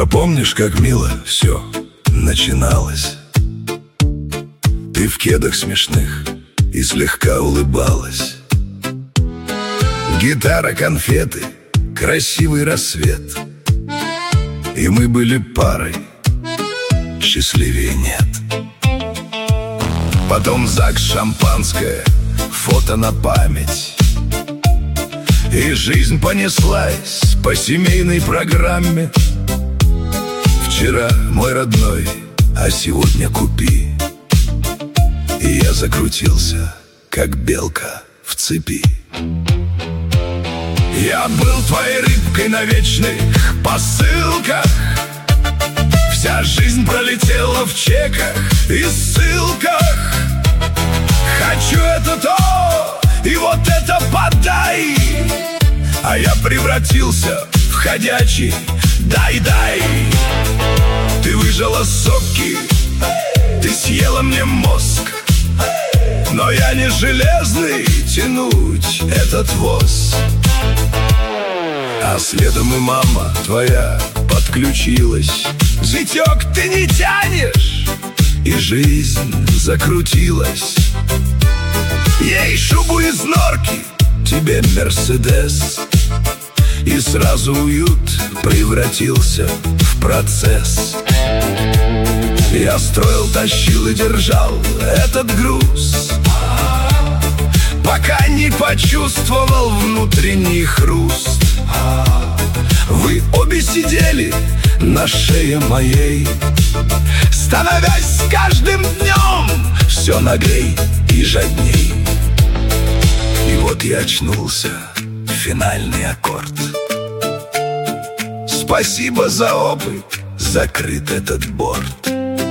А помнишь, как мило все начиналось? Ты в кедах смешных и слегка улыбалась. Гитара, конфеты, красивый рассвет. И мы были парой, счастливее нет. Потом ЗАГС, шампанское, фото на память. И жизнь понеслась по семейной программе. Вчера мой родной, а сегодня купи. И я закрутился, как белка в цепи. Я был твоей рыбкой на вечных посылках. Вся жизнь пролетела в чеках и ссылках. Хочу это то, и вот это подай. А я превратился в ходячий дай-дай. Ты выжила соки, ты съела мне мозг. Но я не железный тянуть этот воз. А следом и мама твоя подключилась. Зятёк, ты не тянешь. И жизнь закрутилась. Ей шубу из норки, тебе Мерседес. И сразу уют превратился в процесс. Я строил, тащил и держал этот груз, пока не почувствовал внутренний хруст. Вы обе сидели на шее моей, становясь с каждым днем все наглей и жадней. И вот я очнулся, финальный аккорд. Спасибо за опыт, закрыт этот борт.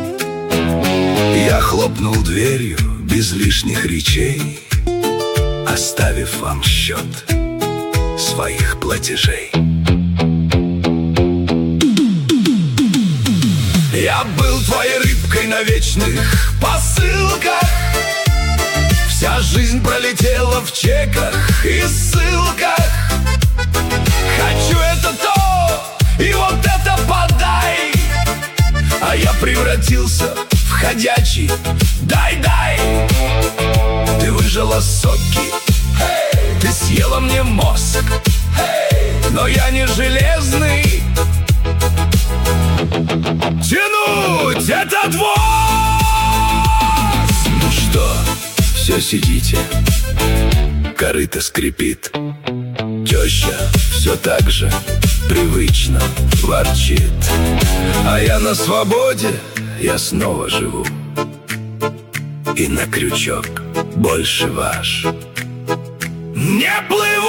Я хлопнул дверью без лишних речей, оставив вам счет своих платежей. Я был твоей рыбкой на вечных посылках. Вся жизнь пролетела в чеках и ссылках. Хочу это то, и вот это подай. А я превратился в ходячий дай-дай. Ты выжила соки, ты съела мне мозг. Но я не железный тянуть этот воз. Ну что, все сидите, корыто скрипит. Теща все так же привычно ворчит. А я на свободе, я снова живу. И на крючок больше ваш не плыву.